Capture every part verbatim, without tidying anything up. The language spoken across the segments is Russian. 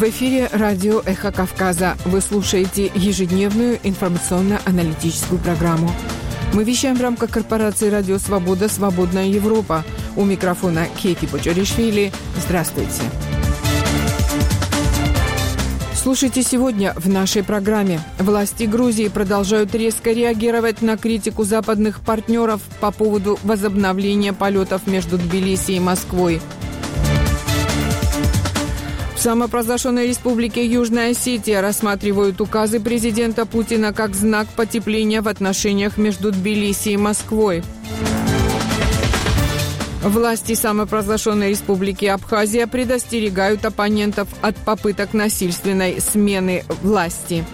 В эфире радио «Эхо Кавказа». Вы слушаете ежедневную информационно-аналитическую программу. Мы вещаем в рамках корпорации «Радио Свобода. Свободная Европа». У микрофона Кейти Почаришвили. Здравствуйте. Слушайте сегодня в нашей программе. Власти Грузии продолжают резко реагировать на критику западных партнеров по поводу возобновления полетов между Тбилиси и Москвой. В самопровозглашенной республике Южная Осетия рассматривают указы президента Путина как знак потепления в отношениях между Тбилиси и Москвой. Власти самопровозглашенной республики Абхазия предостерегают оппонентов от попыток насильственной смены власти.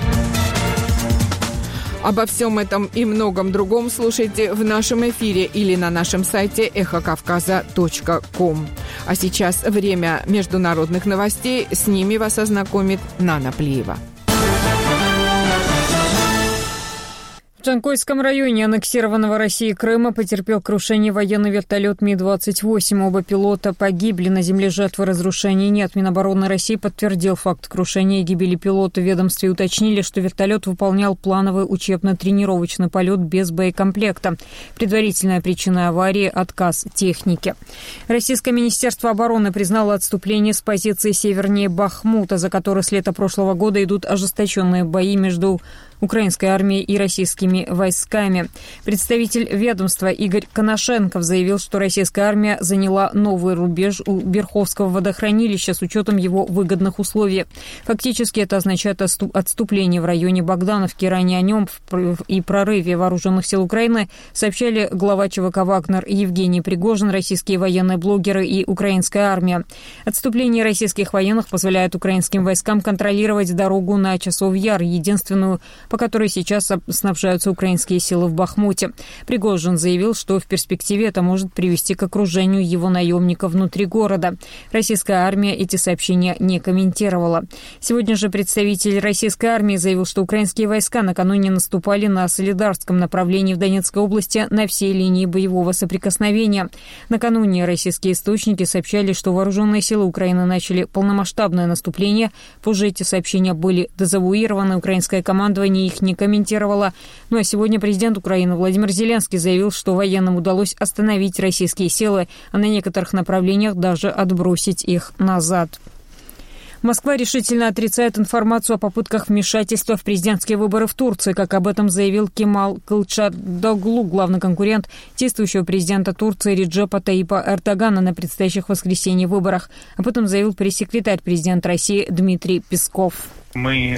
Обо всем этом и многом другом слушайте в нашем эфире или на нашем сайте эхо кавказа точка ком. А сейчас время международных новостей. С ними вас ознакомит Нана Плиева. В Джанкойском районе аннексированного Россией Крыма потерпел крушение военный вертолет Ми двадцать восемь. Оба пилота погибли. На земле жертвы разрушений нет. Минобороны России подтвердил факт крушения и гибели пилота. В ведомстве уточнили, что вертолет выполнял плановый учебно-тренировочный полет без боекомплекта. Предварительная причина аварии – отказ техники. Российское министерство обороны признало отступление с позиции севернее Бахмута, за которой с лета прошлого года идут ожесточенные бои между украинской армией и российскими войсками. Представитель ведомства Игорь Коношенков заявил, что российская армия заняла новый рубеж у Берховского водохранилища с учетом его выгодных условий. Фактически это означает отступление в районе Богдановки. Ранее о нем и прорыве вооруженных сил Украины сообщали глава ЧВК «Вагнер» Евгений Пригожин, российские военные блогеры и украинская армия. Отступление российских военных позволяет украинским войскам контролировать дорогу на Часов-Яр, единственную, по которой сейчас снабжаются украинские силы в Бахмуте. Пригожин заявил, что в перспективе это может привести к окружению его наемников внутри города. Российская армия эти сообщения не комментировала. Сегодня же представитель российской армии заявил, что украинские войска накануне наступали на Солидарском направлении в Донецкой области на всей линии боевого соприкосновения. Накануне российские источники сообщали, что вооруженные силы Украины начали полномасштабное наступление. Позже эти сообщения были дезавуированы. Украинское командование их не комментировала. Ну а сегодня президент Украины Владимир Зеленский заявил, что военным удалось остановить российские силы, а на некоторых направлениях даже отбросить их назад. Москва решительно отрицает информацию о попытках вмешательства в президентские выборы в Турции, как об этом заявил Кемал Кылычдароглу, главный конкурент действующего президента Турции Реджепа Таипа Эрдогана на предстоящих в воскресенье выборах. Об этом заявил пресс-секретарь президента России Дмитрий Песков. Мы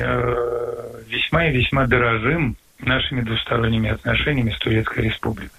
э, весьма и весьма дорожим нашими двусторонними отношениями с Турецкой Республикой.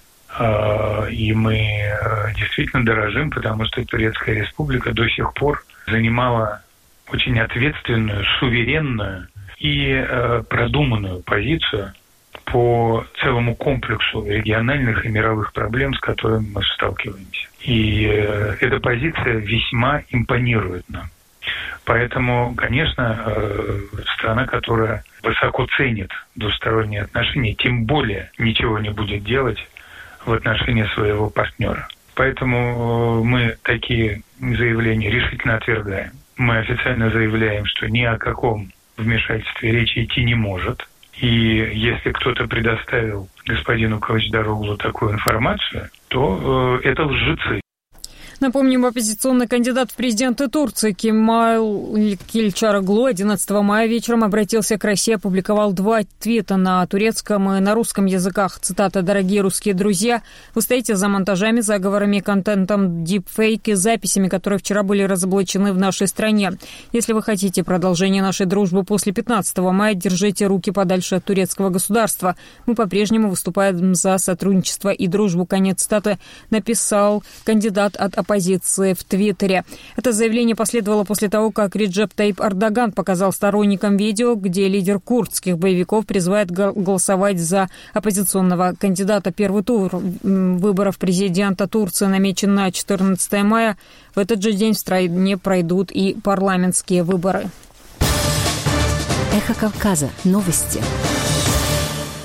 Э, и мы э, действительно дорожим, потому что Турецкая Республика до сих пор занимала очень ответственную, суверенную и э, продуманную позицию по целому комплексу региональных и мировых проблем, с которыми мы сталкиваемся. И э, эта позиция весьма импонирует нам. Поэтому, конечно, э, страна, которая высоко ценит двусторонние отношения, тем более ничего не будет делать в отношении своего партнера. Поэтому э, мы такие заявления решительно отвергаем. Мы официально заявляем, что ни о каком вмешательстве речи идти не может. И если кто-то предоставил господину Кылычдароглу такую информацию, то э, это лжецы. Напомним, оппозиционный кандидат в президенты Турции Кемал Кылычдароглу одиннадцатого мая вечером обратился к России, опубликовал два твита на турецком и на русском языках. Цитата: «Дорогие русские друзья, вы стоите за монтажами, заговорами, контентом, дипфейки, записями, которые вчера были разоблачены в нашей стране. Если вы хотите продолжения нашей дружбы после пятнадцатого мая, держите руки подальше от турецкого государства. Мы по-прежнему выступаем за сотрудничество и дружбу». Конец цитаты написал кандидат от оппозиции оппозиции в Твиттере. Это заявление последовало после того, как Реджеп Таип Эрдоган показал сторонникам видео, где лидер курдских боевиков призывает голосовать за оппозиционного кандидата. Первый тур выборов президента Турции намечен на четырнадцатое мая. В этот же день в стране пройдут и парламентские выборы. Эхо Кавказа. Новости.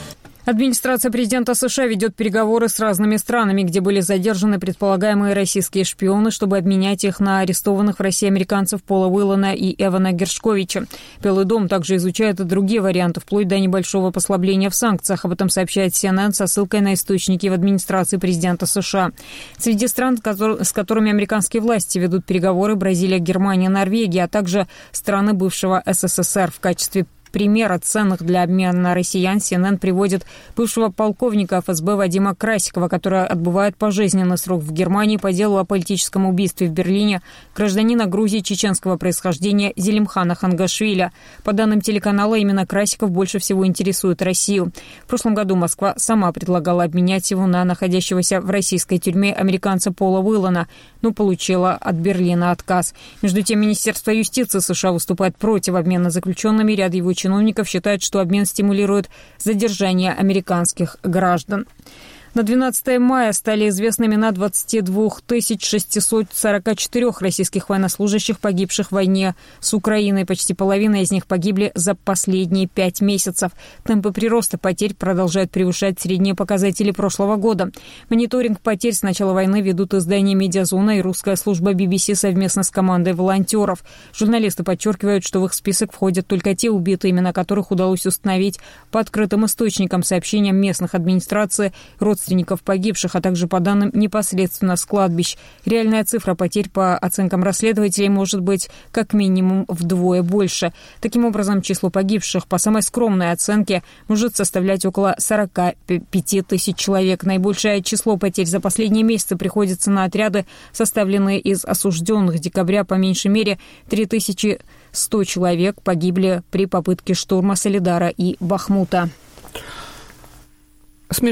Администрация президента США ведет переговоры с разными странами, где были задержаны предполагаемые российские шпионы, чтобы обменять их на арестованных в России американцев Пола Уиллана и Эвана Гершковича. Белый дом также изучает и другие варианты, вплоть до небольшого послабления в санкциях. Об этом сообщает си эн эн со ссылкой на источники в администрации президента США. Среди стран, с которыми американские власти ведут переговоры, Бразилия, Германия, Норвегия, а также страны бывшего эс эс эс эр. В качестве примера ценных для обмена россиян си эн эн приводит бывшего полковника эф эс бэ Вадима Красикова, который отбывает пожизненный срок в Германии по делу о политическом убийстве в Берлине гражданина Грузии чеченского происхождения Зелимхана Хангашвили. По данным телеканала, именно Красиков больше всего интересует Россию. В прошлом году Москва сама предлагала обменять его на находящегося в российской тюрьме американца Пола Уиллана, но получила от Берлина отказ. Между тем, Министерство юстиции США выступает против обмена заключенными. Ряд его чиновников считают, что обмен стимулирует задержание американских граждан. На двенадцатое мая стали известны имена двадцати двух тысяч шестисот сорока четырёх российских военнослужащих, погибших в войне с Украиной. Почти половина из них погибли за последние пять месяцев. Темпы прироста потерь продолжают превышать средние показатели прошлого года. Мониторинг потерь с начала войны ведут издание «Медиазона» и русская служба би би си совместно с командой волонтеров. Журналисты подчеркивают, что в их список входят только те убитые, имена которых удалось установить по открытым источникам, сообщениям местных администраций, родственников родственников погибших, а также по данным непосредственно с кладбищ. Реальная цифра потерь, по оценкам расследователей, может быть как минимум вдвое больше. Таким образом, число погибших, по самой скромной оценке, может составлять около сорока пяти тысяч человек. Наибольшее число потерь за последние месяцы приходится на отряды, составленные из осужденных. С декабря по меньшей мере три тысячи сто человек погибли при попытке штурма Солидара и Бахмута.